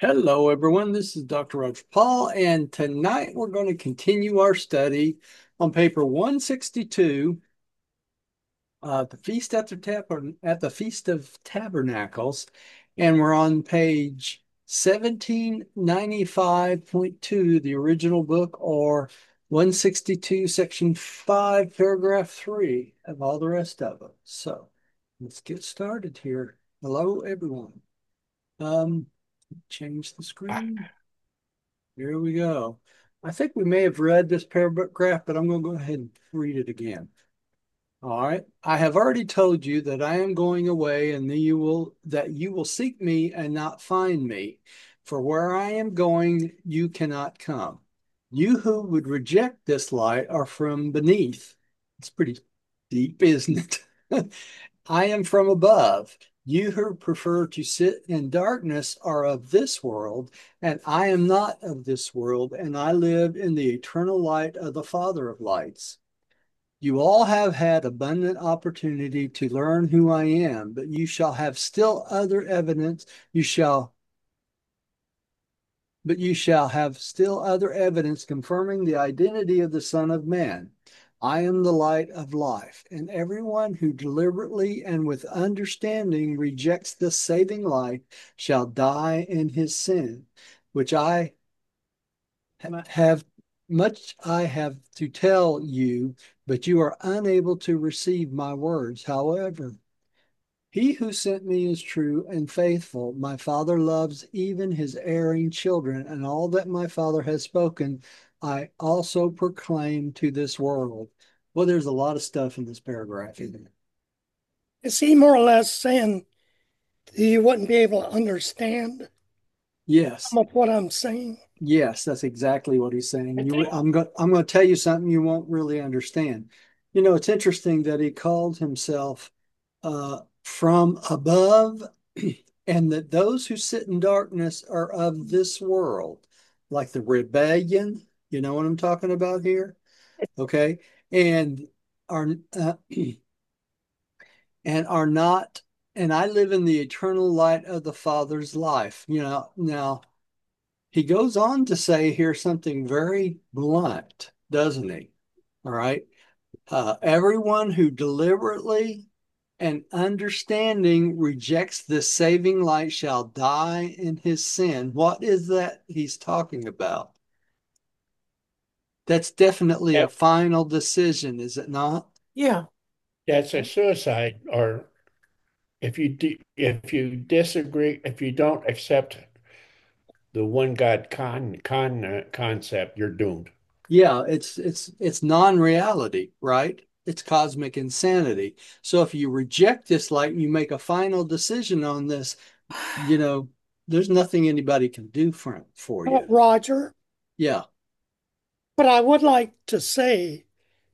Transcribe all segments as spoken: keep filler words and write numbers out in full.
Hello, everyone. This is Doctor Roger Paul, and tonight we're going to continue our study on paper one sixty-two, uh, the Feast at the Tab- at the Feast of Tabernacles, and we're on page seventeen ninety-five point two, the original book, or one sixty-two, section five, paragraph three of all the rest of it. So let's get started here. Hello, everyone. Um, change the screen. Here we go. I think we may have read this paragraph, but I'm going to go ahead and read it again. All right. I have already told you that I am going away and that you will that you will seek me and not find me. For where I am going, you cannot come. You who would reject this light are from beneath. It's pretty deep, isn't it? I am from above. You who prefer to sit in darkness are of this world, and I am not of this world, and I live in the eternal light of the Father of lights. You all have had abundant opportunity to learn who I am, but you shall have still other evidence. You shall, but you shall have still other evidence confirming the identity of the Son of Man. I am the light of life, and everyone who deliberately and with understanding rejects this saving light shall die in his sin, which I have much I have to tell you, but you are unable to receive my words. However, he who sent me is true and faithful. My Father loves even his erring children, and all that my Father has spoken, I also proclaim to this world. Well, there's a lot of stuff in this paragraph, isn't it? Is he more or less saying that you wouldn't be able to understand Yes. some of what I'm saying? Yes, that's exactly what he's saying. I You, think I'm going, I'm going to tell you something you won't really understand. You know, it's interesting that he called himself uh, from above, and that those who sit in darkness are of this world, like the rebellion. You know what I'm talking about here? Okay, and are uh, and are not. And I live in the eternal light of the Father's life. You know, now he goes on to say here something very blunt, doesn't he? All right. Uh, everyone who deliberately and understanding rejects this saving light shall die in his sin. What is that he's talking about? That's definitely a That final decision, is it not? yeah. that's a suicide, or if you di if you disagree, if you don't accept the one God con con uh, concept, you're doomed. Yeah, it's it's it's non-reality, right? It's cosmic insanity. So if you reject this light and you make a final decision on this, you know, there's nothing anybody can do for for Uh, you. Roger, Yeah, but I would like to say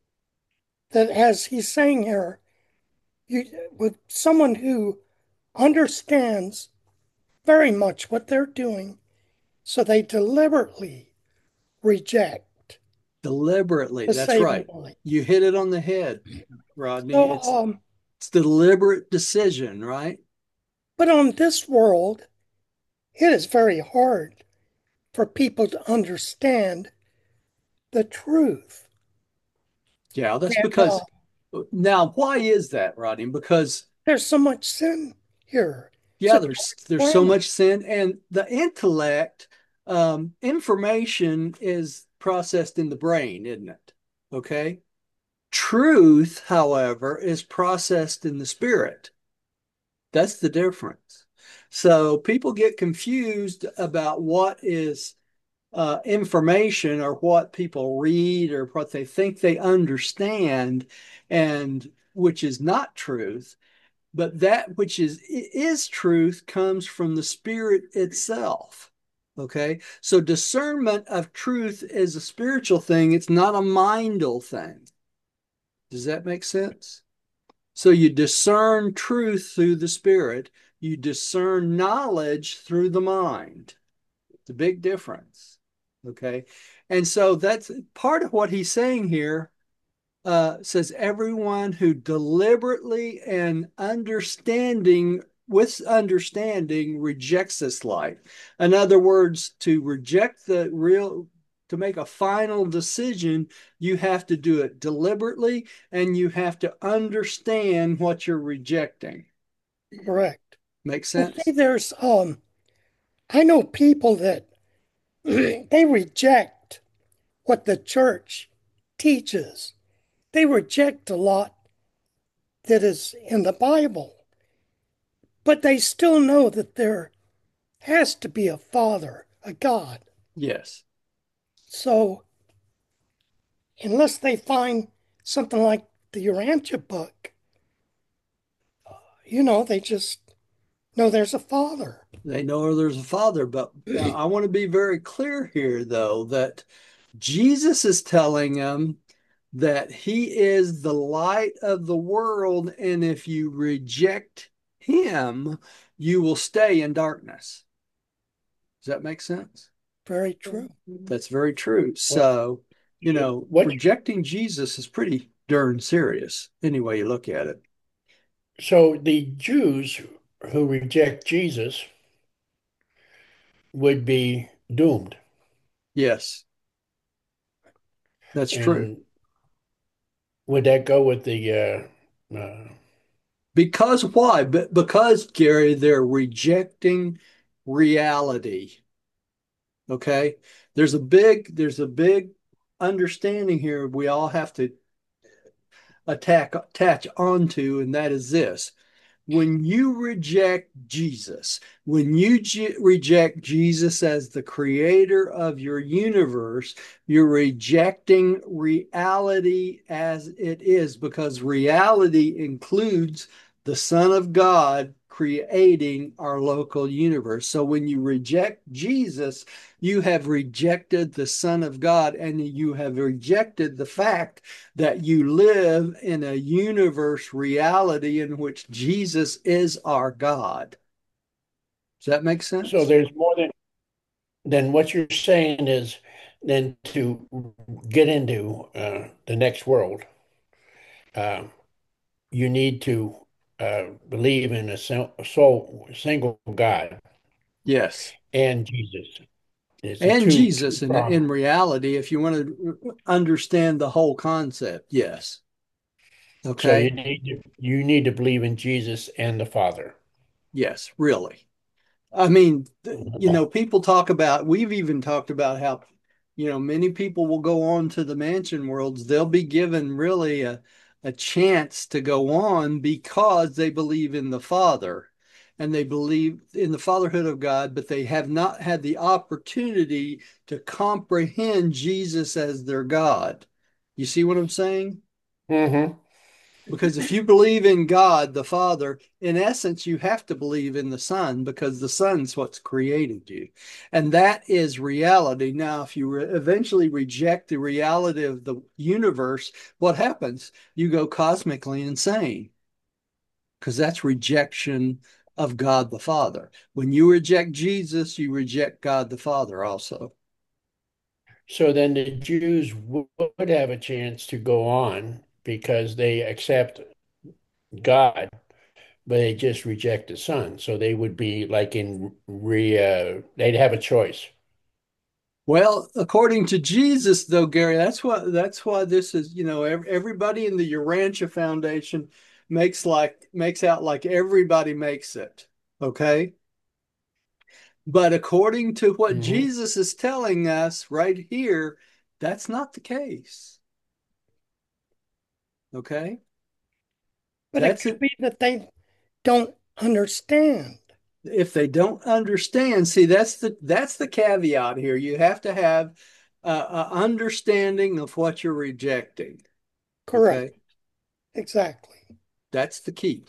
that as he's saying here, you with someone who understands very much what they're doing, so they deliberately reject deliberately. the That's saving right. light. You hit it on the head, Rodney. So, It's um, it's the deliberate decision, right? but on this world, it is very hard for people to understand the truth. Yeah, that's And uh, because now why is that, Rodney? Because there's so much sin here. It's yeah, a there's dark there's so planet. much sin, and the intellect, um, information is processed in the brain, isn't it? Okay. Truth, however, is processed in the spirit. That's the difference. So people get confused about what is uh, information or what people read or what they think they understand, and which is not truth. But that which is is truth comes from the spirit itself. Okay, so discernment of truth is a spiritual thing. It's not a mindal thing. Does that make sense? So you discern truth through the spirit. You discern knowledge through the mind. It's a big difference. Okay. And so that's part of what he's saying here. Uh, says everyone who deliberately and understanding with understanding rejects this light. In other words, to reject the real, to make a final decision, you have to do it deliberately and you have to understand what you're rejecting. Correct. Make And see, sense? there's um, I know people that they reject what the church teaches. They reject a lot that is in the Bible, but they still know that there has to be a Father, a God. Yes. So unless they find something like the Urantia book, you know, they just know there's a Father. They know there's a father, but I want to be very clear here, though, that Jesus is telling them that he is the light of the world, and if you reject him, you will stay in darkness. Does that make sense? Very true. That's very true. What, So, you know, what, rejecting Jesus is pretty darn serious, any way you look at it. so the Jews who reject Jesus would be doomed. Yes, that's true. And would that go with the uh, uh, Because why? But because, Gary, they're rejecting reality. Okay. There's a big, there's a big understanding here we all have to attack attach onto, and that is this. When you reject Jesus, when you je- reject Jesus as the creator of your universe, you're rejecting reality as it is, because reality includes the Son of God creating our local universe. So when you reject Jesus, you have rejected the Son of God, and you have rejected the fact that you live in a universe reality in which Jesus is our God. Does that make so sense? there's more than then what you're saying is then to get into uh, the next world, uh, you need to uh, believe in a sole, single God Yes. and Jesus. It's a And two two Jesus in, prong. in reality, if you want to understand the whole concept, yes. So you Okay. need to you need to believe in Jesus and the Father. Yes, really. I mean, you know, people talk about, we've even talked about how, you know, many people will go on to the mansion worlds. They'll be given really a, a chance to go on because they believe in the Father and they believe in the fatherhood of God, but they have not had the opportunity to comprehend Jesus as their God. You see what I'm saying? Hmm. Because if you believe in God the Father, in essence, you have to believe in the Son because the Son's what's created you. And that is reality. Now, if you re- eventually reject the reality of the universe, what happens? You go cosmically insane because that's rejection of God the Father. When you reject Jesus, you reject God the Father also. So then the Jews would have a chance to go on because they accept God, but they just reject the Son. So they would be like in re, uh, they'd have a choice. Well, according to Jesus, though, Gary, that's what that's why this is, you know, ev- everybody in the Urantia Foundation makes like makes out like everybody makes it. Okay. But according to what Hmm. Jesus is telling us right here, that's not the case. Okay. But it That's could it. be that they don't understand. If they don't understand, see, that's the that's the caveat here. You have to have a, a understanding of what you're rejecting. Correct. Okay. Exactly. That's the key.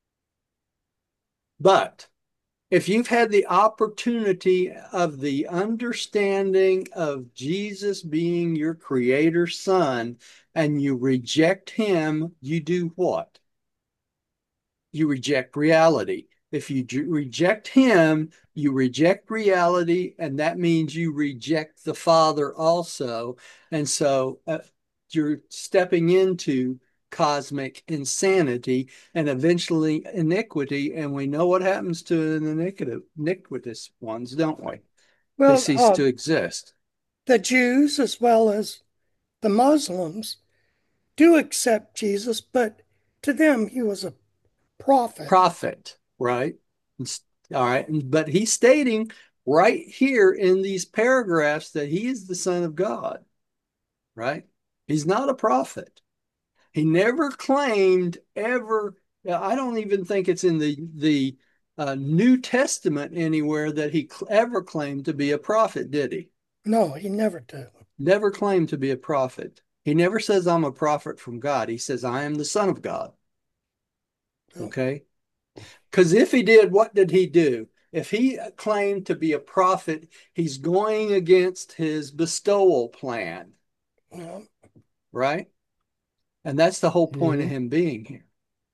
But if you've had the opportunity of the understanding of Jesus being your creator son and you reject him, you do what? You reject reality. If you reject him, you reject reality, and that means you reject the Father also. And so uh, you're stepping into cosmic insanity and eventually iniquity. And we know what happens to the iniquitous ones, don't we? They Well, cease uh, to exist. the Jews as well as the Muslims do accept Jesus, but to them he was a prophet. Prophet, right? All right. But he's stating right here in these paragraphs that he is the Son of God, right? He's not a prophet. He never claimed ever. I don't even think it's in the the uh, New Testament anywhere that he ever claimed to be a prophet, did he? No, he never did. Never claimed to be a prophet. He never says, I'm a prophet from God. He says, I am the Son of God. Okay? Because if he did, what did he do? If he claimed to be a prophet, he's going against his bestowal plan, Yeah. right? And that's the whole point of Mhm. him being here.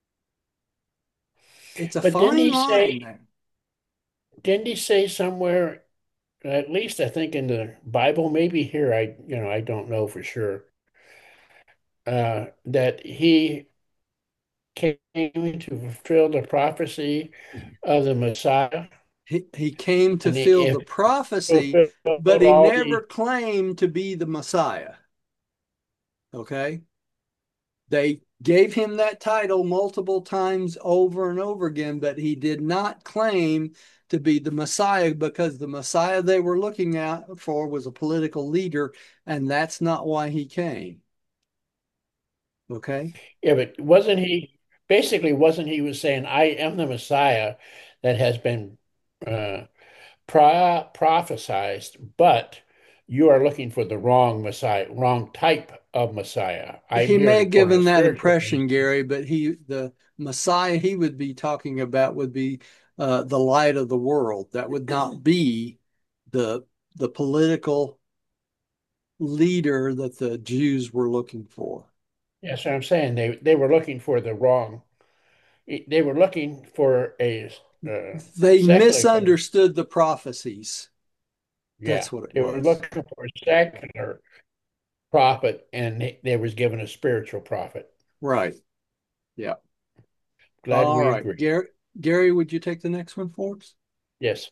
It's a But didn't fine he line say, there. didn't he say somewhere, at least I think in the Bible, maybe here, I, you know, I don't know for sure, uh, that he came to fulfill the prophecy of the Messiah, He, he came to and he, fill if the prophecy, but fulfilled he all never the, claimed to be the Messiah. Okay? They gave him that title multiple times over and over again, but he did not claim to be the Messiah because the Messiah they were looking out for was a political leader, and that's not why he came. Okay? yeah, but wasn't he, basically, wasn't he was saying, I am the Messiah that has been uh, pro prophesized, but you are looking for the wrong Messiah, wrong type of Messiah. I'm He here may to, have for a given that spiritual impression, thing. Gary, but he the Messiah he would be talking about would be uh, the light of the world. That would not be the the political leader that the Jews were looking for. Yes, I'm saying they they were looking for the wrong. They were looking for a uh, They secular. misunderstood the prophecies. Yeah, That's what it they were was. looking for a secular prophet, and they, they was given a spiritual prophet. Right. Yeah. Glad All we right. agree. Gary, Gary, would you take the next one for us? Yes.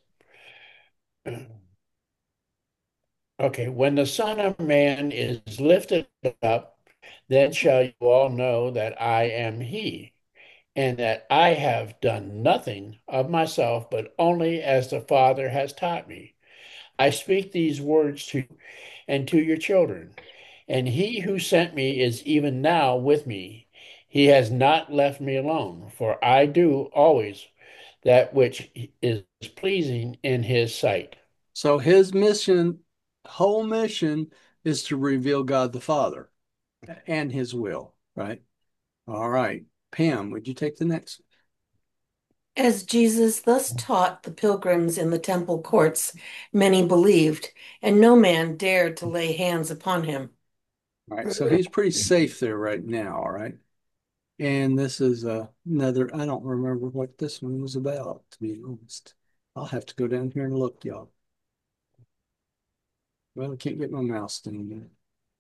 Okay. When the Son of Man is lifted up, then shall you all know that I am He, and that I have done nothing of myself, but only as the Father has taught me. I speak these words to you and to your children. And he who sent me is even now with me. He has not left me alone, for I do always that which is pleasing in his sight. So his mission, whole mission, is to reveal God the Father and his will, right? All right. Pam, would you take the next? As Jesus thus taught the pilgrims in the temple courts, many believed, and no man dared to lay hands upon him. All right. So he's pretty safe there right now. All right. And this is uh, another, I don't remember what this one was about, to be honest. I'll have to go down here and look, y'all. Well, I can't get my mouse down there.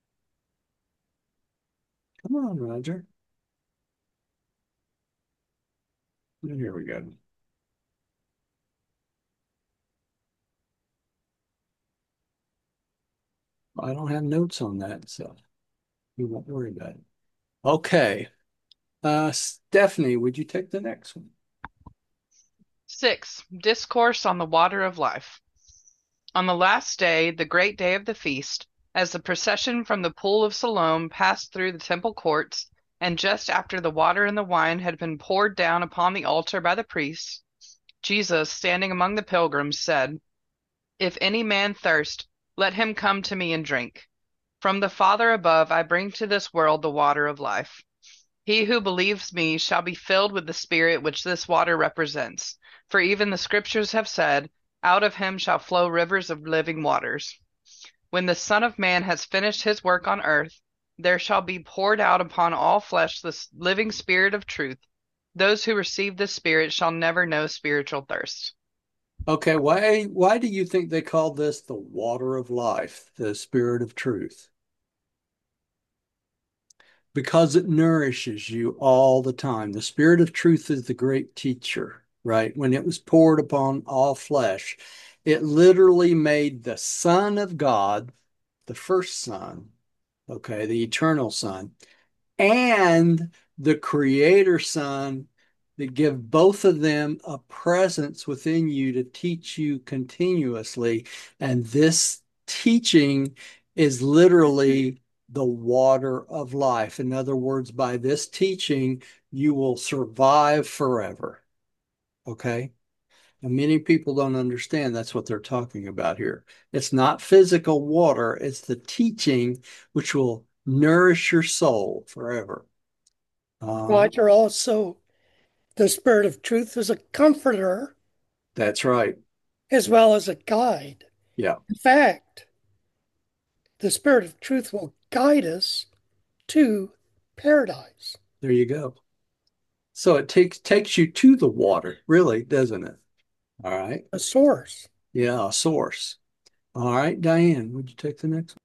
Come on, Roger. Here we go. I don't have notes on that, so we won't worry about it. Okay. Uh, Stephanie, would you take the next one? Six. Discourse on the water of life. On the last day, the great day of the feast, as the procession from the pool of Siloam passed through the temple courts, and just after the water and the wine had been poured down upon the altar by the priests, Jesus, standing among the pilgrims, said, If any man thirst, let him come to me and drink. From the Father above I bring to this world the water of life. He who believes me shall be filled with the Spirit which this water represents. For even the Scriptures have said, Out of him shall flow rivers of living waters. When the Son of Man has finished his work on earth, there shall be poured out upon all flesh the living Spirit of truth. Those who receive this Spirit shall never know spiritual thirst. Okay, why why do you think they call this the water of life, the spirit of truth? because it nourishes you all the time. The Spirit of truth is the great teacher, right? When it was poured upon all flesh, it literally made the Son of God, the first Son, okay, the eternal Son, and the Creator Son, that give both of them a presence within you to teach you continuously. And this teaching is literally the water of life. In other words, by this teaching, you will survive forever. Okay? And many people don't understand that's what they're talking about here. It's not physical water, it's the teaching which will nourish your soul forever. Um, Roger, also, the Spirit of truth is a comforter that's right. as well as a guide. Yeah, In fact, the Spirit of truth will guide us to paradise. there you go. So it takes takes you to the water, really, doesn't it? All right. A source. Yeah, a source. All right, Diane, would you take the next one?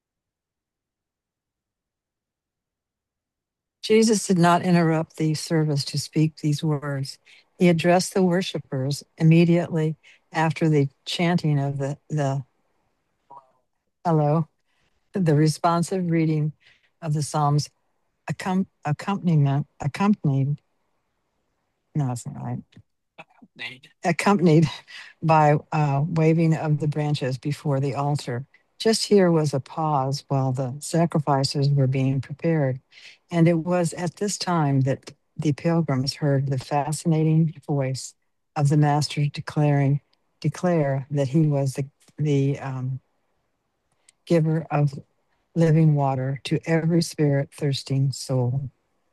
Jesus did not interrupt the service to speak these words. He addressed the worshipers immediately after the chanting of the, the hello, the responsive reading of the Psalms, accom- accompaniment, accompanied, no, that's not right, accompanied by uh, waving of the branches before the altar. Just here was a pause while the sacrifices were being prepared. And it was at this time that the pilgrims heard the fascinating voice of the master declaring, declare that he was the, the um, giver of living water to every spirit thirsting soul.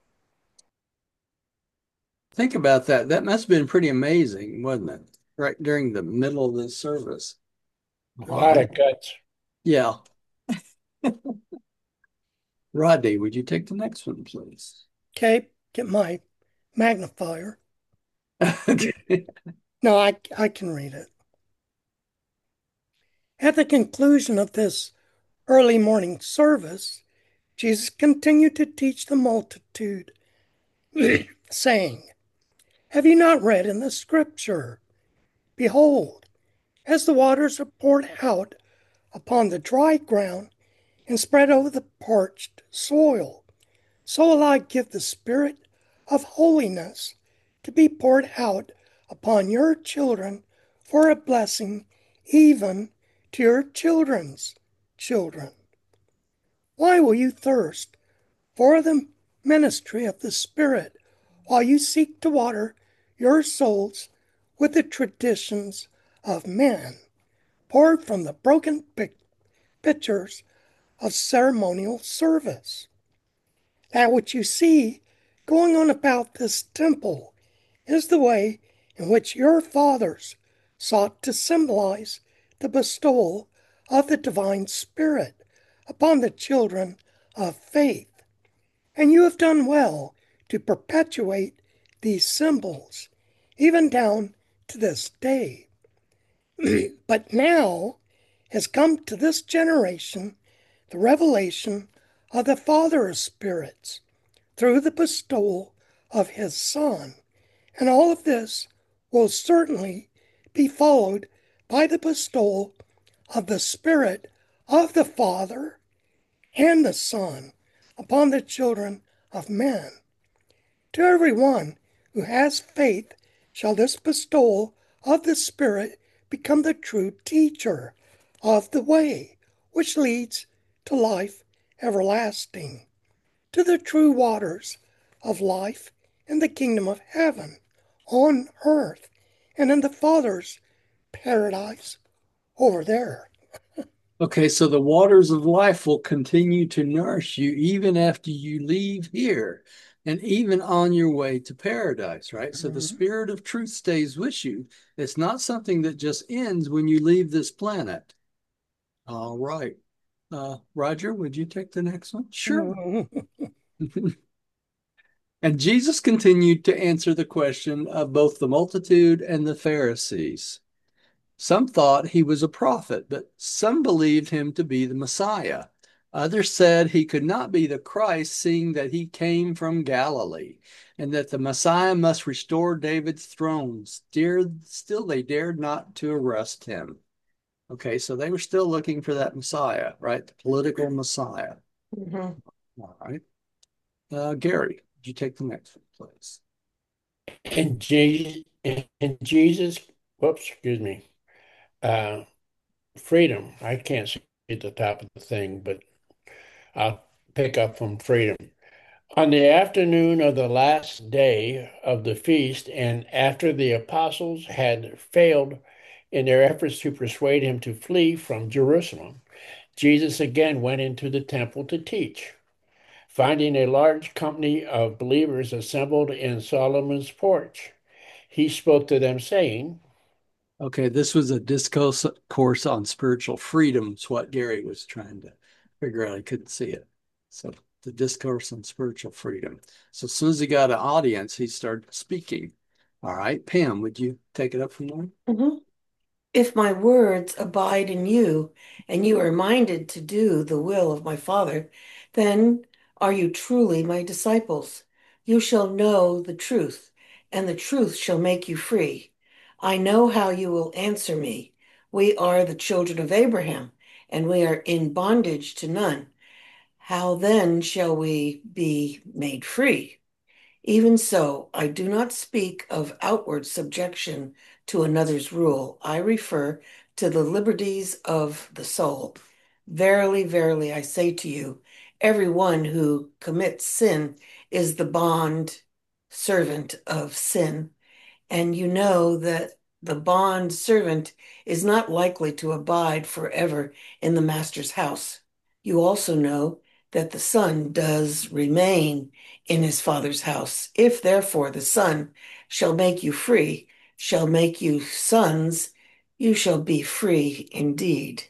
Think about that. That must have been pretty amazing, wasn't it? Right during the middle of the service. A lot of guts. Yeah. Rodney, would you take the next one, please? Okay, get my magnifier. Okay. No, I, I can read it. At the conclusion of this early morning service, Jesus continued to teach the multitude, saying, Have you not read in the scripture? Behold, as the waters are poured out upon the dry ground and spread over the parched soil, so will I give the Spirit of holiness to be poured out upon your children for a blessing, even to your children's children. Why will you thirst for the ministry of the Spirit while you seek to water your souls with the traditions of men, poured from the broken pitchers of ceremonial service? That which you see going on about this temple is the way in which your fathers sought to symbolize the bestowal of the divine Spirit upon the children of faith. And you have done well to perpetuate these symbols, even down to this day. But now has come to this generation the revelation of the Father of spirits through the bestowal of his Son. And all of this will certainly be followed by the bestowal of the Spirit of the Father and the Son upon the children of men. To every one who has faith shall this bestowal of the Spirit become the true teacher of the way which leads to life everlasting, to the true waters of life in the kingdom of heaven, on earth, and in the Father's paradise over there. Okay, so the waters of life will continue to nourish you even after you leave here and even on your way to paradise, right? So the Mhm. Spirit of truth stays with you. It's not something that just ends when you leave this planet. All right. Uh, Roger, would you take the next one? Sure. And Jesus continued to answer the question of both the multitude and the Pharisees. Some thought he was a prophet, but some believed him to be the Messiah. Others said he could not be the Christ, seeing that he came from Galilee, and that the Messiah must restore David's throne. Still, still they dared not to arrest him. Okay, so they were still looking for that Messiah, right? The political Messiah. Mhm. All right. Uh, Gary, would you take the next one, please? And Jesus, and Jesus, whoops, excuse me, uh, freedom. I can't see at the top of the thing, but I'll pick up from freedom. On the afternoon of the last day of the feast, and after the apostles had failed in their efforts to persuade him to flee from Jerusalem, Jesus again went into the temple to teach. Finding a large company of believers assembled in Solomon's porch, he spoke to them, saying, Okay, this was a discourse course on spiritual freedom. It's what Gary was trying to figure out. I couldn't see it. So the discourse on spiritual freedom. So as soon as he got an audience, he started speaking. All right, Pam, would you take it up from there? Mhm. If my words abide in you, and you are minded to do the will of my Father, then are you truly my disciples. You shall know the truth, and the truth shall make you free. I know how you will answer me. We are the children of Abraham, and we are in bondage to none. How then shall we be made free? Even so, I do not speak of outward subjection to another's rule. I refer to the liberties of the soul. Verily, verily, I say to you, everyone who commits sin is the bond servant of sin. And you know that the bond servant is not likely to abide forever in the master's house. You also know that the son does remain in his father's house. If therefore the son shall make you free, shall make you sons, you shall be free indeed.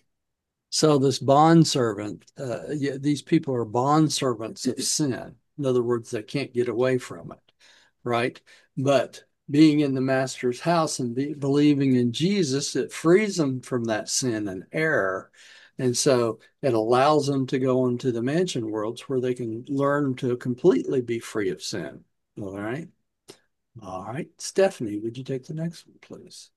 So this bond servant, uh, yeah, these people are bond servants of sin. In other words, they can't get away from it, right? But being in the master's house and be, believing in Jesus, it frees them from that sin and error. And so it allows them to go into the mansion worlds where they can learn to completely be free of sin. All right. All right. Stephanie, would you take the next one, please?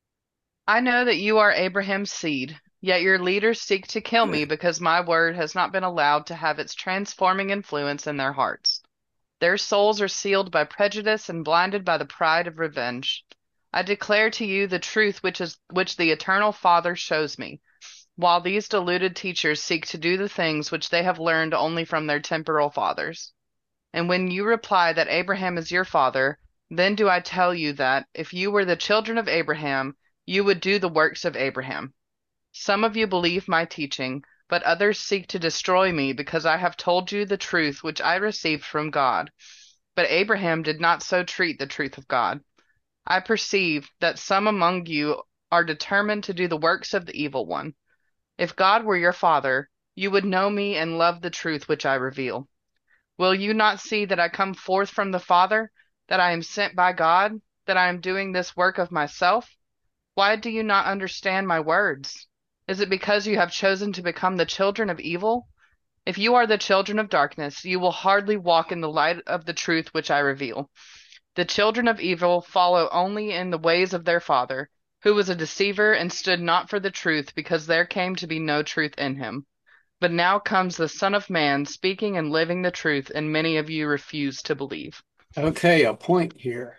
I know that you are Abraham's seed, yet your leaders seek to kill me because my word has not been allowed to have its transforming influence in their hearts. Their souls are sealed by prejudice and blinded by the pride of revenge. I declare to you the truth which is which the eternal Father shows me, while these deluded teachers seek to do the things which they have learned only from their temporal fathers. And when you reply that Abraham is your father, then do I tell you that, if you were the children of Abraham, you would do the works of Abraham. Some of you believe my teaching, but others seek to destroy me because I have told you the truth which I received from God. But Abraham did not so treat the truth of God. I perceive that some among you are determined to do the works of the evil one. If God were your father, you would know me and love the truth which I reveal. Will you not see that I come forth from the Father, that I am sent by God, that I am doing this work of myself? Why do you not understand my words? Is it because you have chosen to become the children of evil? If you are the children of darkness, you will hardly walk in the light of the truth which I reveal. The children of evil follow only in the ways of their father, who was a deceiver and stood not for the truth, because there came to be no truth in him. But now comes the Son of Man, speaking and living the truth, and many of you refuse to believe. Okay, a point here.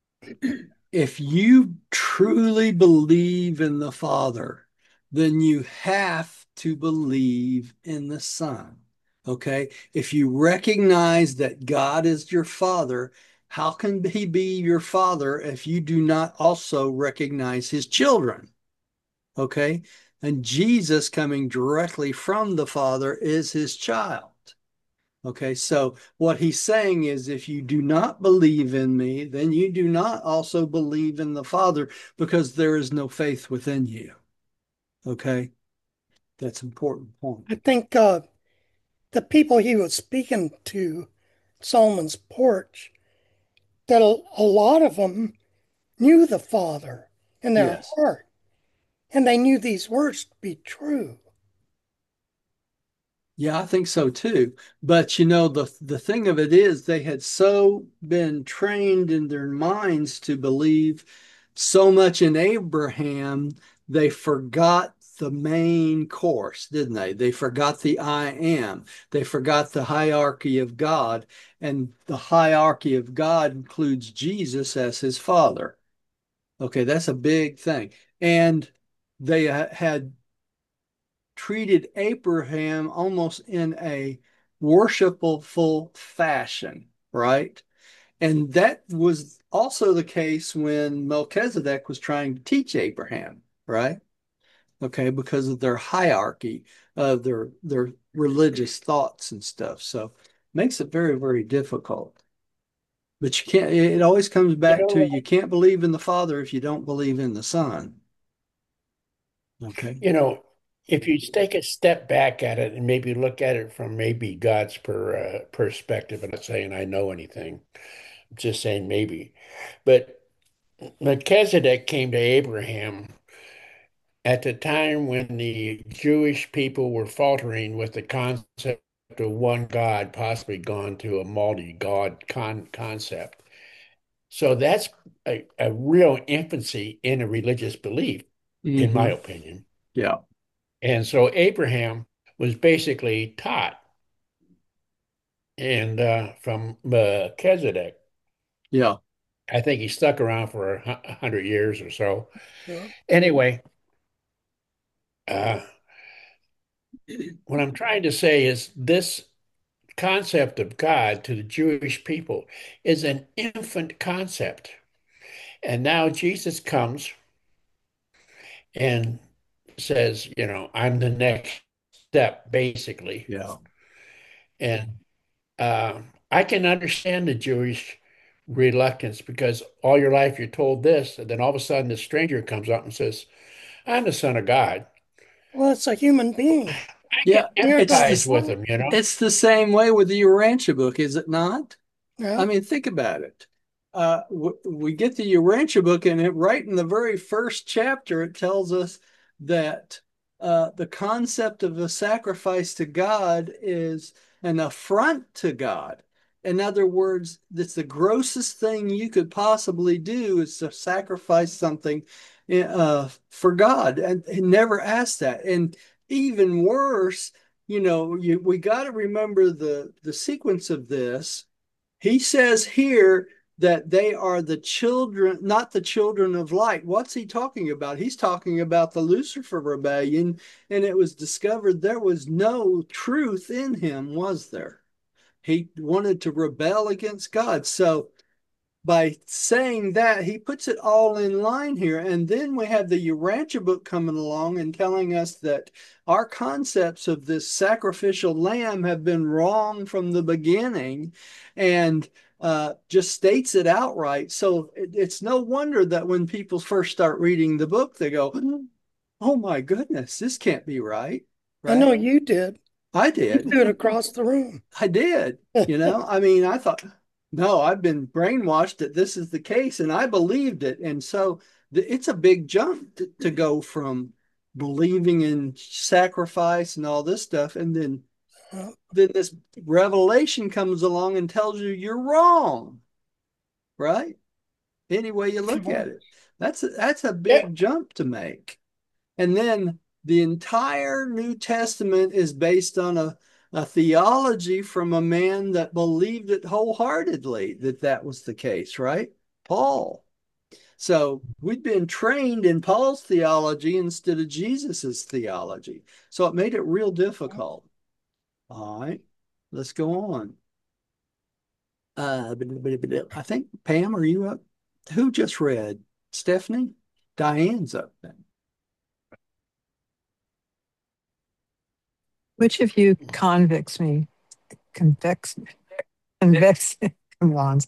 If you truly believe in the Father, then you have to believe in the Son. Okay? If you recognize that God is your Father, how can he be your Father if you do not also recognize his children? Okay? And Jesus, coming directly from the Father, is his child. Okay, so what he's saying is if you do not believe in me, then you do not also believe in the Father because there is no faith within you. Okay, that's an important point. I think uh, the people he was speaking to, Solomon's porch, that a, a lot of them knew the Father in their Yes. heart, and they knew these words to be true. Yeah, I think so too. But you know, the the thing of it is they had so been trained in their minds to believe so much in Abraham, they forgot the main course, didn't they? They forgot the I am. They forgot the hierarchy of God, and the hierarchy of God includes Jesus as his father. Okay, that's a big thing. And they uh, had treated Abraham almost in a worshipful fashion, right? And that was also the case when Melchizedek was trying to teach Abraham, right? Okay, because of their hierarchy of their their religious thoughts and stuff. So makes it very, very difficult. But you can't, it always comes You back to know, you can't believe in the Father if you don't believe in the Son. Okay. you know, if you take a step back at it and maybe look at it from maybe God's per uh, perspective, I'm not saying I know anything, I'm just saying maybe. But Melchizedek came to Abraham at the time when the Jewish people were faltering with the concept of one God, possibly gone to a multi-God con concept. So that's a, a real infancy in a religious belief, in my Hmm. opinion. Yeah. And so Abraham was basically taught and uh, from Melchizedek. Yeah. I think he stuck around for a hu- hundred years or so. Yeah. Anyway, uh, what I'm trying to say is this concept of God to the Jewish people is an infant concept. And now Jesus comes and says, you know, I'm the next step, basically. Yeah. And uh, I can understand the Jewish reluctance because all your life you're told this, and then all of a sudden this stranger comes up and says, I'm the son of God. Well, it's a human being. I can Yeah. You're It's God. empathize this with Well, him, you know? it's the same way with the Urantia book, is it not? I yeah. mean, think about it. Uh, w we get the Urantia book, and it right in the very first chapter, it tells us that uh, the concept of a sacrifice to God is an affront to God. In other words, that's the grossest thing you could possibly do is to sacrifice something uh, for God. And he never asked that. And even worse, you know, you, we got to remember the the sequence of this. He says here that they are the children, not the children of light. What's he talking about? He's talking about the Lucifer rebellion, and it was discovered there was no truth in him, was there? He wanted to rebel against God. So by saying that, he puts it all in line here. And then we have the Urantia book coming along and telling us that our concepts of this sacrificial lamb have been wrong from the beginning and uh, just states it outright. So it, it's no wonder that when people first start reading the book, they go, oh my goodness, this can't be right. I know Right? you did. I You did. threw it across the room. I did. You know, I mean, I thought, no, I've been brainwashed that this is the case, and I believed it. And so the, it's a big jump to, to go from believing in sacrifice and all this stuff, and then Uh, then this revelation comes along and tells you you're wrong, right? Any way you look at it, that's a, that's a Yeah. big jump to make. And then the entire New Testament is based on a, a theology from a man that believed it wholeheartedly that that was the case, right? Paul. So we'd been trained in Paul's theology instead of Jesus's theology. So it made it real difficult. All right, let's go on. Uh, I think, Pam, are you up? Who just read? Stephanie? Diane's up then. Which of you convicts me, convicts, convicts, come on,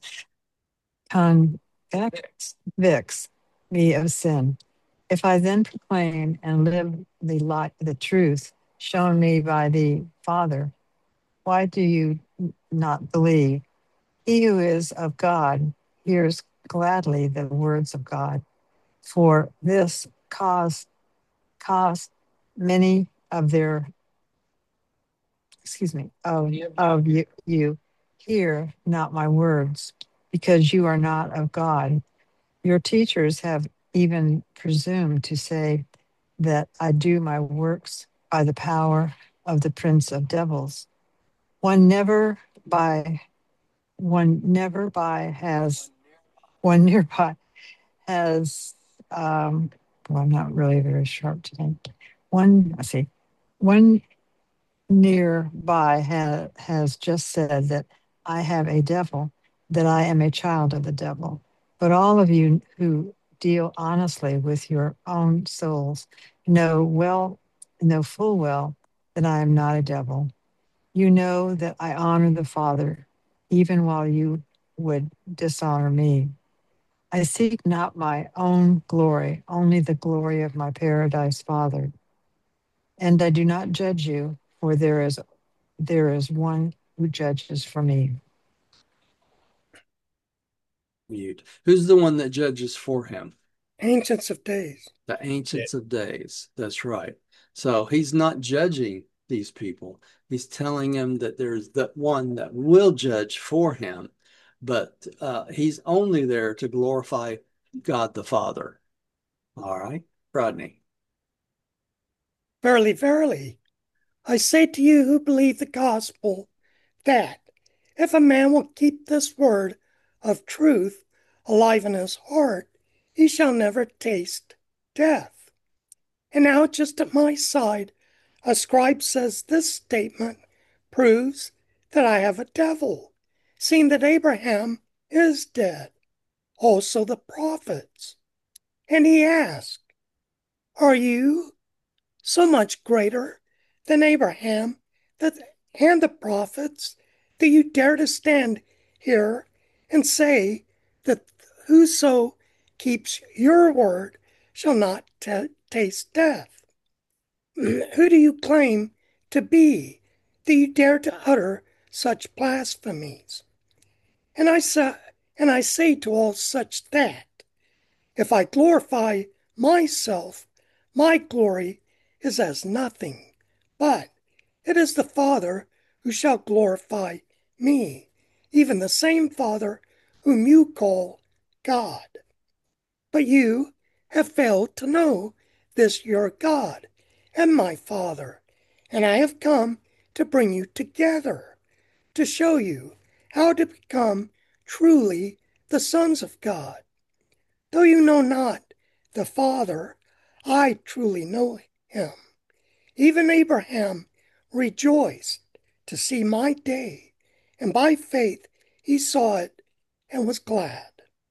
convicts, convicts me of sin? If I then proclaim and live the light, the truth shown me by the Father, why do you not believe? He who is of God hears gladly the words of God. For this cause caused many of their excuse me, of, of you, you. Hear not my words, because you are not of God. Your teachers have even presumed to say that I do my works by the power of the prince of devils. One never by one never by has one nearby has um well, I'm not really very sharp today. One I see one nearby ha, has just said that I have a devil, that I am a child of the devil. But all of you who deal honestly with your own souls know well, know full well that I am not a devil. You know that I honor the Father, even while you would dishonor me. I seek not my own glory, only the glory of my paradise Father. And I do not judge you, for there is there is one who judges for me. Mute. Who's the one that judges for him? Ancients of days. The Ancients of Days. That's right. So he's not judging these people. He's telling them that there's that one that will judge for him, but uh, he's only there to glorify God the Father. All right, Rodney. Verily, verily, I say to you who believe the gospel, that if a man will keep this word of truth alive in his heart, he shall never taste death. And now, just at my side, a scribe says this statement proves that I have a devil, seeing that Abraham is dead, also the prophets. And he asked, are you so much greater than Abraham that and the prophets that you dare to stand here and say that whoso keeps your word shall not t- taste death? Who do you claim to be that you dare to utter such blasphemies? And I say, and I say to all such that if I glorify myself, my glory is as nothing, but it is the Father who shall glorify me, even the same Father whom you call God. But you have failed to know this your God and my Father, and I have come to bring you together, to show you how to become truly the sons of God. Though you know not the Father, I truly know him. Even Abraham rejoiced to see my day, and by faith he saw it and was glad.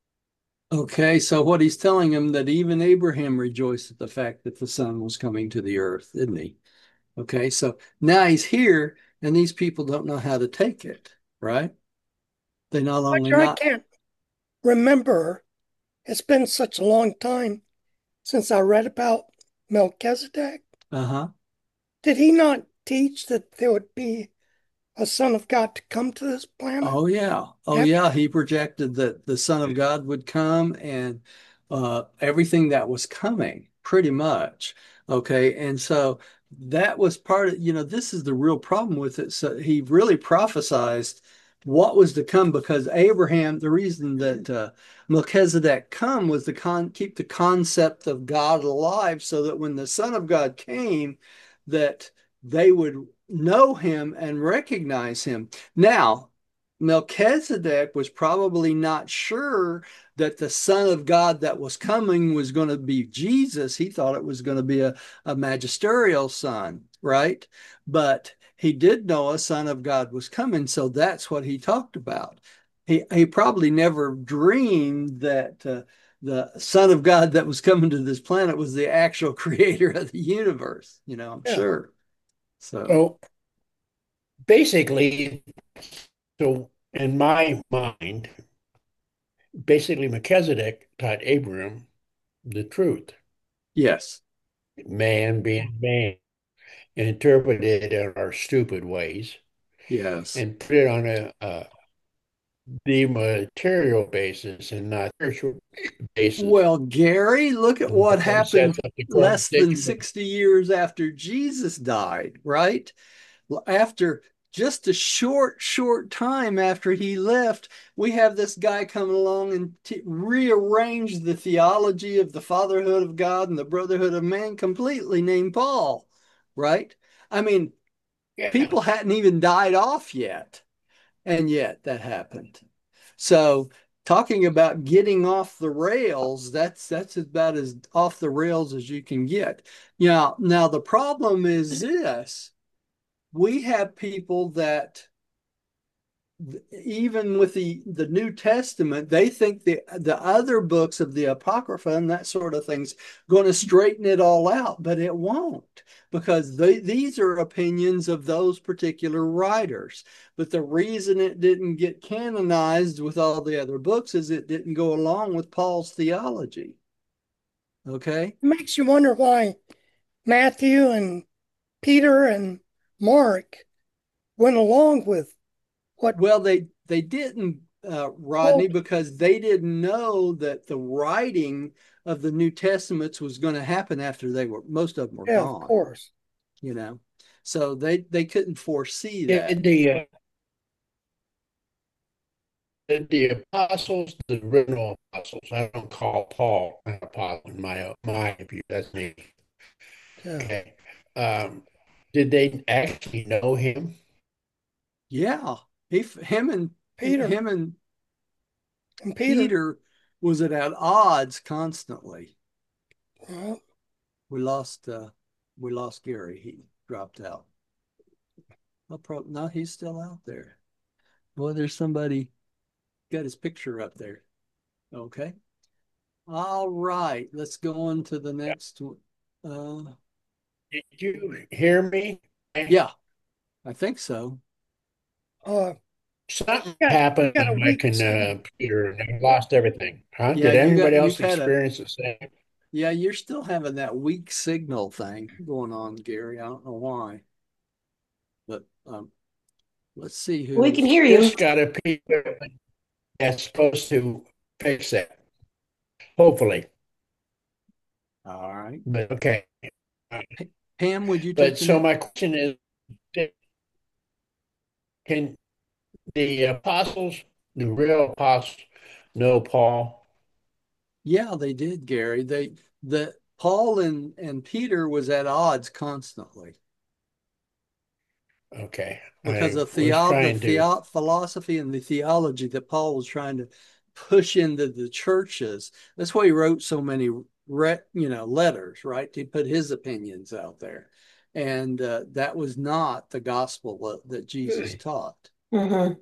Okay, so what he's telling him that even Abraham rejoiced at the fact that the Son was coming to the earth, didn't he? Okay, so now he's here, and these people don't know how to take it, right? They not only I not, can't remember, it's been such a long time since I read about Melchizedek. uh-huh. Did he not teach that there would be a son of God to come to this planet? Oh yeah. Oh After, yeah. He projected that the Son of God would come and uh, everything that was coming, pretty much. Okay. And so that was part of, you know, this is the real problem with it. So he really prophesized what was to come because Abraham, the reason that uh, Melchizedek come was to con keep the concept of God alive so that when the Son of God came, that they would know him and recognize him. Now, Melchizedek was probably not sure that the Son of God that was coming was going to be Jesus. He thought it was going to be a, a magisterial son, right? But he did know a Son of God was coming, so that's what he talked about. He, he probably never dreamed that uh, the Son of God that was coming to this planet was the actual creator of the universe, you know, I'm yeah. sure. So, So basically, so in my mind, basically Melchizedek taught Abraham the truth, yes, man being man, and interpreted it in our stupid ways yes. and put it on a, a the material basis and not spiritual basis. Well, Gary, look at And what that sets happened up the less than conversation. sixty years after Jesus died, right? after just a short, short time after he left, we have this guy coming along and t- rearrange the theology of the fatherhood of God and the brotherhood of man completely, named Paul, right? I mean, Yeah. people hadn't even died off yet, and yet that happened. So talking about getting off the rails, that's that's about as off the rails as you can get. Yeah. Now the problem is this: we have people that even with the the New Testament, they think the the other books of the Apocrypha and that sort of thing's going to straighten it all out, but it won't, because they, these are opinions of those particular writers. But the reason it didn't get canonized with all the other books is it didn't go along with Paul's theology. Okay? It makes you wonder why Matthew and Peter and Mark went along with what Well, they they didn't, uh, Rodney, Paul. because they didn't know that the writing of the New Testaments was going to happen after they were most of them were Yeah, of gone. course. You know, so they they couldn't foresee Did that. the uh, did the apostles, the original apostles, I don't call Paul an apostle in my my view. That's me. Yeah. Okay. Um, did they actually know him? Yeah, he him and Peter him and and Peter. Peter was at odds constantly. Well, We lost uh, we lost Gary. He dropped out. No, pro- no, he's still out there. Well, there's somebody got his picture up there. Okay. All right. Let's go on to the next one. Uh, Did you hear me? yeah, I think so. uh, Something got, happened got a on my weak signal. computer and I lost everything. Huh? Yeah, Did you got anybody you've else had a experience the same? yeah, you're still having that weak signal thing going on, Gary. I don't know why. But um, let's see We can who's hear you. Just got a piece that's supposed to fix that. Hopefully. all right. But okay. Pam, would you take But the so next? my question is, can the apostles, the real apostles, know Paul? Yeah, they did, Gary. They the Paul and and Peter was at odds constantly Okay. because I of was theo the trying to, theo philosophy and the theology that Paul was trying to push into the churches. That's why he wrote so many re, you know letters, right? To put his opinions out there, and uh, that was not the gospel that Jesus taught. Mm-hmm.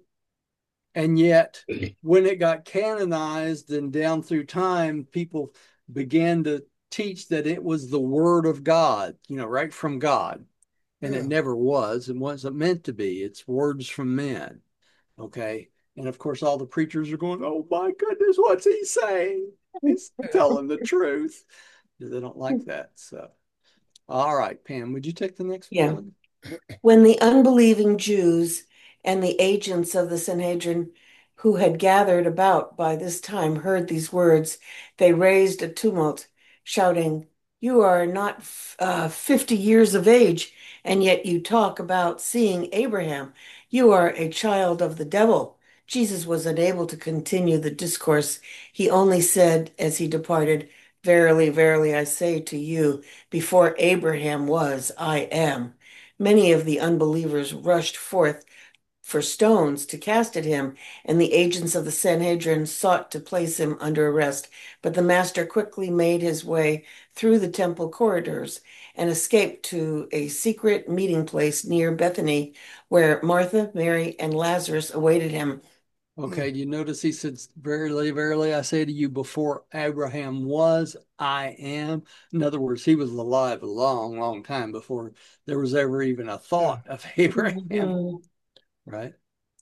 And yet, when it got canonized and down through time, people began to teach that it was the word of God, you know, right from God. And it Yeah. never was and wasn't meant to be. It's words from men. Okay. And of course, all the preachers are going, oh my goodness, what's he saying? He's telling the truth. They don't like that. So, all right, Pam, would you take the next one, Yeah. please? When the unbelieving Jews and the agents of the Sanhedrin who had gathered about by this time heard these words, they raised a tumult, shouting, "You are not uh, fifty years of age, and yet you talk about seeing Abraham. You are a child of the devil." Jesus was unable to continue the discourse. He only said as he departed, "Verily, verily, I say to you, before Abraham was, I am." Many of the unbelievers rushed forth for stones to cast at him, and the agents of the Sanhedrin sought to place him under arrest. But the master quickly made his way through the temple corridors and escaped to a secret meeting place near Bethany, where Martha, Mary, and Lazarus awaited him. Okay, you notice he said, verily, verily, I say to you, before Abraham was, I am. In other words, he was alive a long, long time before there was ever even a Yeah. thought of Abraham, Mhm. right?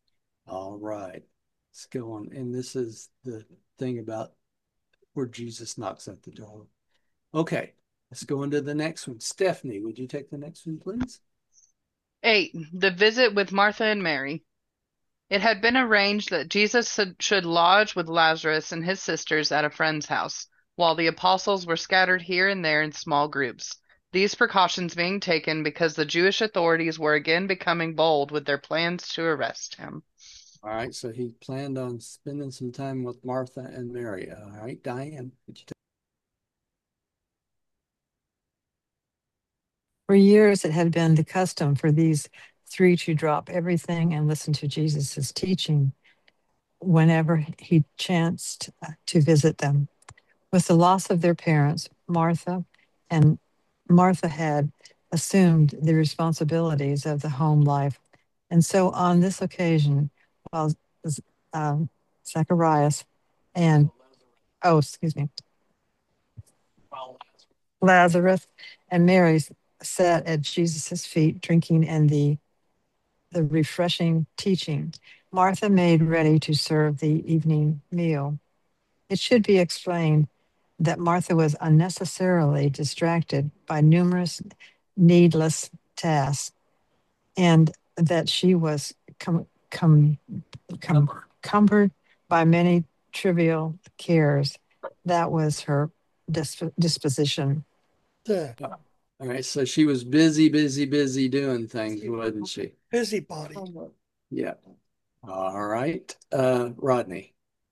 All right, let's go on. And this is the thing about where Jesus knocks at the door. Okay, let's go into the next one. Stephanie, would you take the next one, please? Eight. The visit with Martha and Mary. It had been arranged that Jesus should lodge with Lazarus and his sisters at a friend's house, while the apostles were scattered here and there in small groups. these precautions being taken because the Jewish authorities were again becoming bold with their plans to arrest him. All right, so he planned on spending some time with Martha and Mary. All right, Diane, would you take? For years, it had been the custom for these three to drop everything and listen to Jesus' teaching whenever he chanced to visit them. With the loss of their parents, Martha and Martha had assumed the responsibilities of the home life. And so on this occasion, while um, Zacharias and, oh, excuse me, Lazarus and Mary sat at Jesus' feet, drinking in the, the refreshing teaching, Martha made ready to serve the evening meal. It should be explained that Martha was unnecessarily distracted by numerous needless tasks and that she was com- com- com- cumbered by many trivial cares. That was her disp- disposition. The All right, so she was busy, busy, busy doing things, wasn't she? busybody. Yeah. All right, uh, Rodney.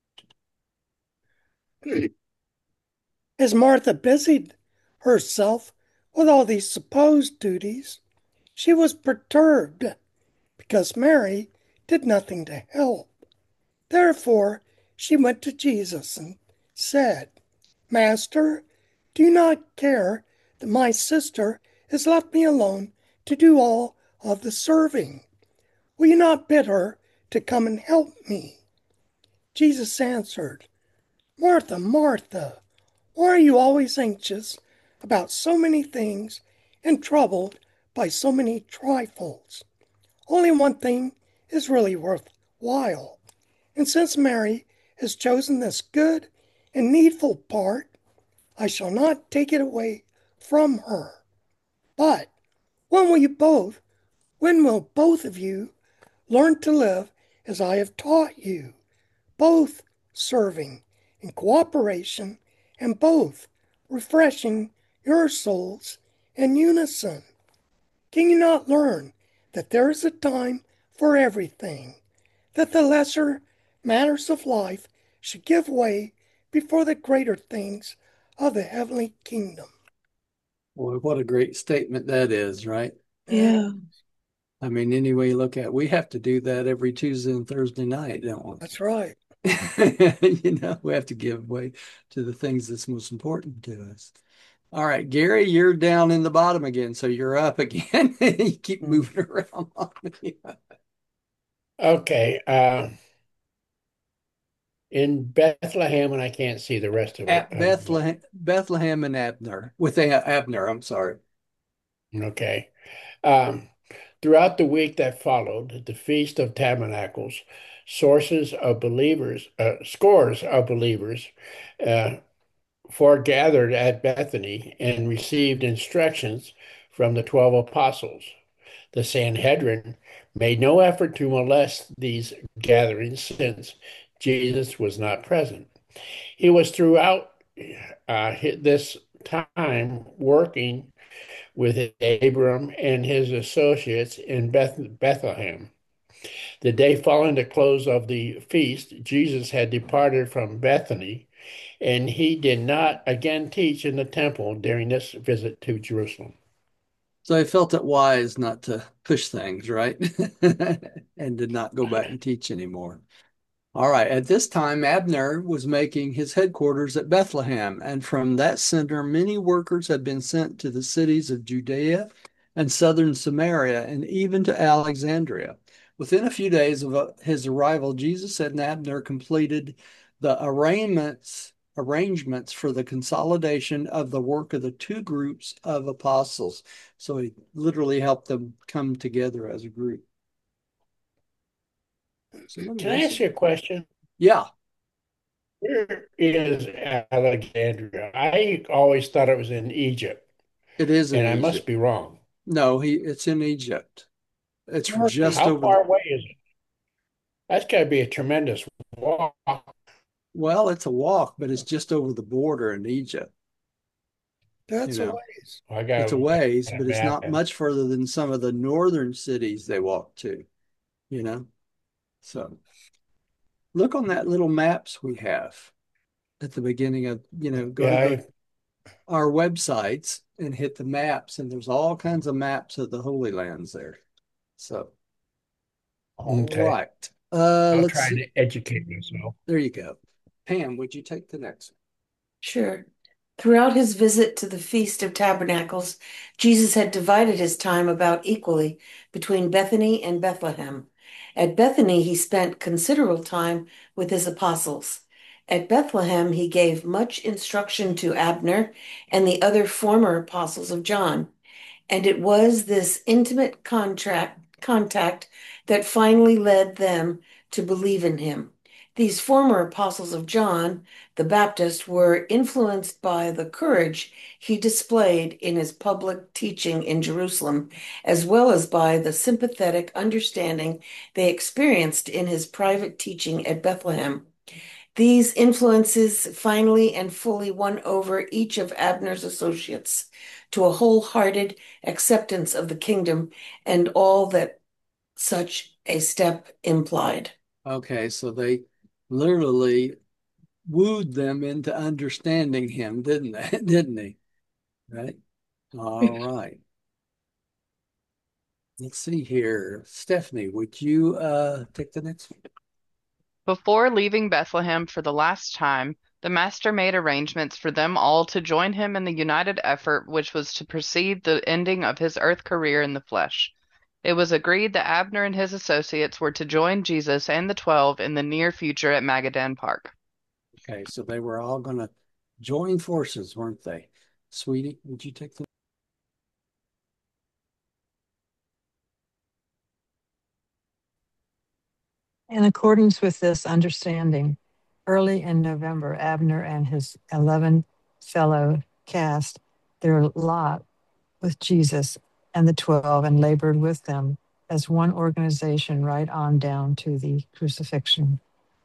As Martha busied herself with all these supposed duties, she was perturbed because Mary did nothing to help. Therefore, she went to Jesus and said, Master, do you not care that my sister has left me alone to do all of the serving? Will you not bid her to come and help me? Jesus answered, Martha, Martha, why are you always anxious about so many things and troubled by so many trifles? Only one thing is really worthwhile. And since Mary has chosen this good and needful part, I shall not take it away from her. But when will you both, when will both of you learn to live as I have taught you, both serving in cooperation and both refreshing your souls in unison? Can you not learn that there is a time for everything, that the lesser matters of life should give way before the greater things of the heavenly kingdom? Boy, what a great statement that is, right? Yeah. I mean, any way you look at it, we have to do that every Tuesday and Thursday night, don't we? That's right. You know, we have to give way to the things that's most important to us. All right, Gary, you're down in the bottom again, so you're up again. You keep moving around on me. Okay. Uh, in Bethlehem, and I can't see the rest of it. At Um, Bethlehem, Bethlehem and Abner, with A- Abner, I'm sorry. okay. Um, throughout the week that followed, the Feast of Tabernacles, sources of believers, uh, scores of believers, uh, foregathered at Bethany and received instructions from the twelve apostles. The Sanhedrin made no effort to molest these gatherings since Jesus was not present. He was throughout uh, this time working with Abram and his associates in Beth Bethlehem. The day following the close of the feast, Jesus had departed from Bethany, and he did not again teach in the temple during this visit to Jerusalem. So I felt it wise not to push things, right? And did not go back and teach anymore. All right. At this time, Abner was making his headquarters at Bethlehem, and from that center, many workers had been sent to the cities of Judea and southern Samaria, and even to Alexandria. Within a few days of uh, his arrival, Jesus and Abner completed the arrangements arrangements for the consolidation of the work of the two groups of apostles. So he literally helped them come together as a group. So let me Can I ask you a question? Yeah. Where is Alexandria? I always thought it was in Egypt, It is in and I must Egypt. be wrong. No, he it's in Egypt. It's just How over the, far away is it? That's got to be a tremendous walk. well, it's a walk, but it's just over the border in Egypt. That's you a know. ways. I got It's a to look ways, at a but it's map. not And much further than some of the northern cities they walk to, you know. So look on that little maps we have at the beginning of, you know, go to yeah, the I, our websites and hit the maps, and there's all kinds of maps of the Holy Lands there. So, all okay. right. Uh, I'll let's try see. to educate myself. There you go. Pam, would you take the next one? Sure. Throughout his visit to the Feast of Tabernacles, Jesus had divided his time about equally between Bethany and Bethlehem. At Bethany, he spent considerable time with his apostles. At Bethlehem, he gave much instruction to Abner and the other former apostles of John. And it was this intimate contract, contact that finally led them to believe in him. These former apostles of John the Baptist were influenced by the courage he displayed in his public teaching in Jerusalem, as well as by the sympathetic understanding they experienced in his private teaching at Bethlehem. These influences finally and fully won over each of Abner's associates to a wholehearted acceptance of the kingdom and all that such a step implied. Okay, so they literally wooed them into understanding him, didn't they? Didn't he? Right? All right. Let's see here. Stephanie, would you uh take the next one? Before leaving Bethlehem for the last time, the Master made arrangements for them all to join him in the united effort which was to precede the ending of his earth career in the flesh. It was agreed that Abner and his associates were to join Jesus and the twelve in the near future at Magadan Park. Okay, so they were all going to join forces, weren't they? Sweetie, would you take the In accordance with this understanding, early in November, Abner and his eleven fellow cast their lot with Jesus and the twelve and labored with them as one organization right on down to the crucifixion.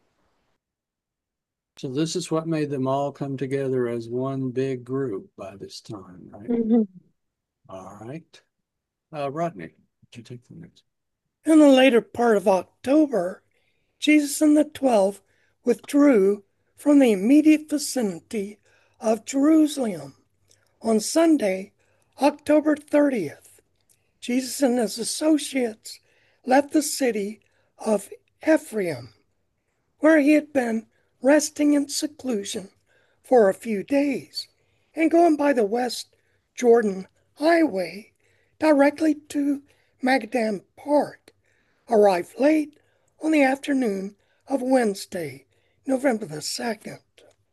So this is what made them all come together as one big group by this time, right? Mhm. All right. Uh, Rodney, would you take the next? In the later part of October, Jesus and the twelve withdrew from the immediate vicinity of Jerusalem. On Sunday, October thirtieth, Jesus and his associates left the city of Ephraim, where he had been resting in seclusion for a few days, and going by the West Jordan Highway directly to Magadan Park, arrived late on the afternoon of Wednesday, November the second.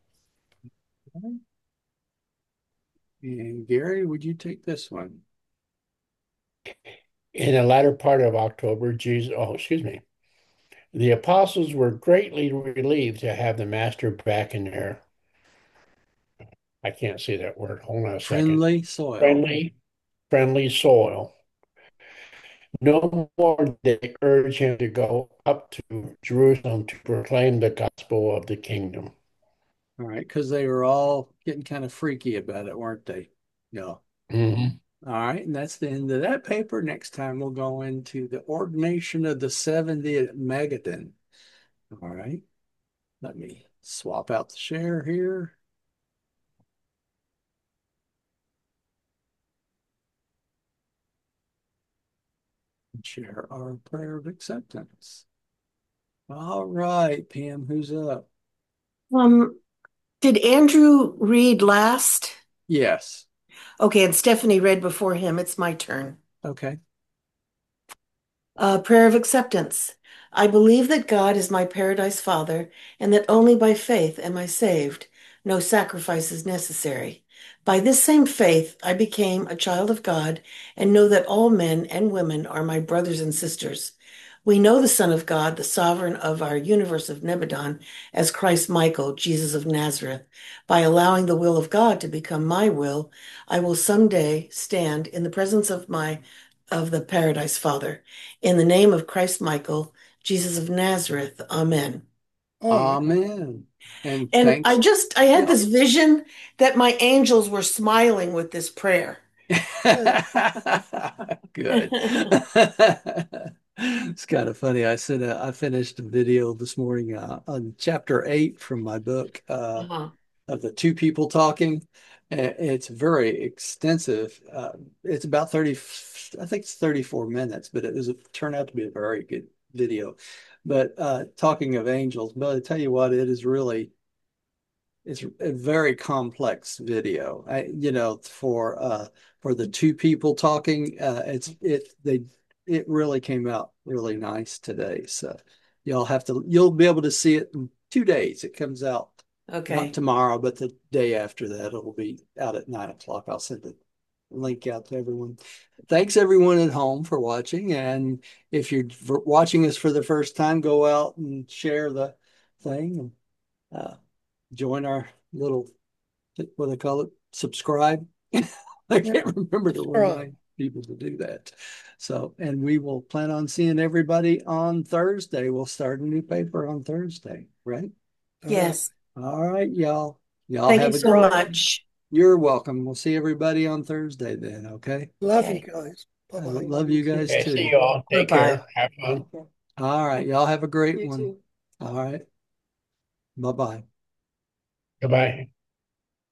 And Gary, would you take this one? In the latter part of October, Jesus, oh, excuse me, the apostles were greatly relieved to have the Master back in their, I can't say that word. Hold on a second. Friendly soil. Friendly, friendly soil. No more did they urge him to go up to Jerusalem to proclaim the gospel of the kingdom. All right, because they were all getting kind of freaky about it, weren't they? Yeah. Mhm. All right, and that's the end of that paper. Next time we'll go into the ordination of the seventy at Magadan. All right, let me swap out the share here. And share our prayer of acceptance. All right, Pam, who's up? Um, did Andrew read last? Yes. Okay, and Stephanie read before him. It's my turn. Okay. Uh, prayer of acceptance. I believe that God is my paradise Father, and that only by faith am I saved. No sacrifice is necessary. By this same faith, I became a child of God and know that all men and women are my brothers and sisters. We know the Son of God, the sovereign of our universe of Nebadon, as Christ Michael, Jesus of Nazareth. By allowing the will of God to become my will, I will someday stand in the presence of my of the paradise Father. In the name of Christ Michael, Jesus of Nazareth, Amen. Amen. Amen. And And I thanks. just, I had Yeah. this vision that my angels were smiling with this prayer. Good. It's kind of funny. I said uh, I finished a video this morning uh, on chapter eight from my book uh, Uh-huh. of the two people talking. Uh, It's very extensive. Uh, it's about thirty, I think it's thirty-four minutes, but it was it turned out to be a very good video. But uh, talking of angels, but I tell you what, it is really it's a very complex video. I, you know, for uh for the two people talking, uh it's it they it really came out really nice today. So you'll have to you'll be able to see it in two days. It comes out not Okay. tomorrow, but the day after that. It'll be out at nine o'clock. I'll send the link out to everyone. Thanks everyone at home for watching. And if you're watching us for the first time, go out and share the thing. Uh, join our little, what do they call it? Subscribe. I Yeah. can't remember to Subscribe. remind people to do that. So, and we will plan on seeing everybody on Thursday. We'll start a new paper on Thursday, right? Yes. All right, y'all. Y'all Thank you have a, so much. you're welcome. We'll see everybody on Thursday then, okay? Love you Okay. guys. I Bye-bye. love you guys Okay, see too. you all. Take Bye-bye. care. Have fun. All right, y'all have a great You one. too. All right. Bye-bye. Goodbye.